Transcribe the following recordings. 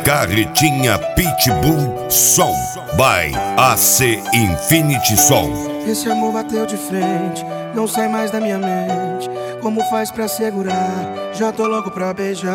Carretinha Pitbull Som by AC Infinity Som. Esse amor bateu de frente, não sai mais da minha mente. Como faz pra segurar? Já tô louco pra beijar.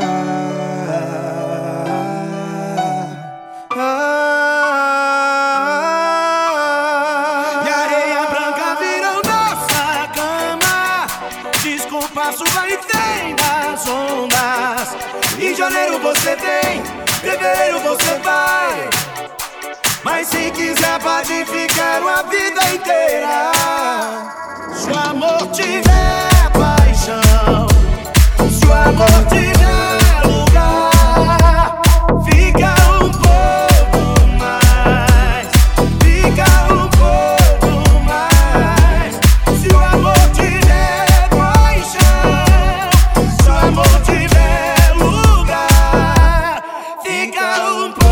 E a areia branca virou nossa cama. Desculpa, chuva e vem das ondas. Em janeiro você vem, fevereiro você vai. Mas se quiser pode ficar uma vida inteira. Se o amor tiver paixão, se o amor tiver lugar, fica um pouco mais, fica um pouco mais. Se o amor tiver paixão, se o amor tiver lugar, fica um pouco.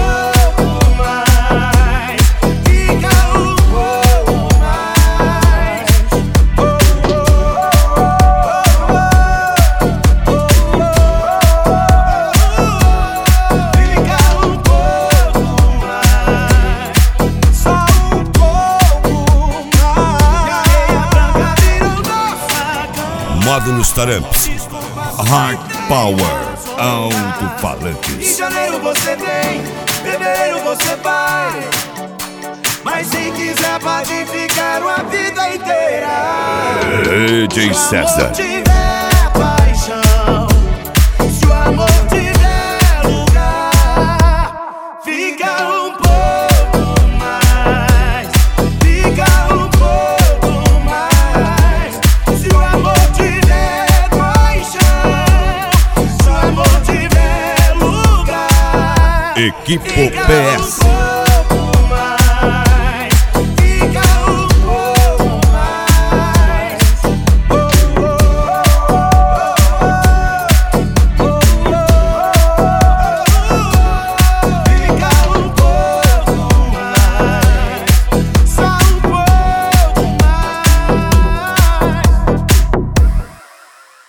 Modo nos taramps, Hard Power, alto-falantes. Em janeiro você vem, fevereiro você vai. Mas se quiser pode ficar uma vida inteira. DJ César. Se o amor tiver paixão, se o amor tiver lugar, fica um pouco mais, fica um pouco mais. Se o amor tiver paixão, se o amor tiver lugar, Equipo PS.